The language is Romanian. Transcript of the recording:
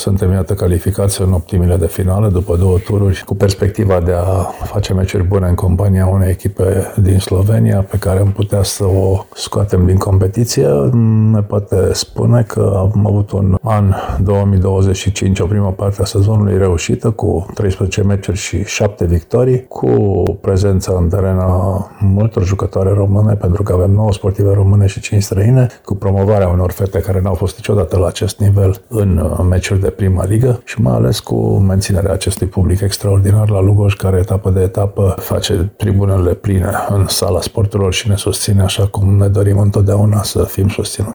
suntem, iată, calificați în optimile de finală, după 2 tururi, cu perspectiva de a face meciuri bune în compania unei echipe din Slovenia, pe care am putea să o scoatem din competiție. Ne poate spune că am avut un an 2025, o primă parte a sezonului reușită, cu 13 meciuri și 7 victorii, cu prezența în teren a multor jucătoare române, pentru că avem 9 sportive române și 5 străine, cu promovarea unor fete care n-au fost niciodată la acest nivel în meciuri de prima ligă și mai ales cu menținerea acestui public extraordinar la Lugoj, care etapă de etapă face tribunele pline în sala sporturilor și ne susține așa cum ne dorim întotdeauna să fim susținuți.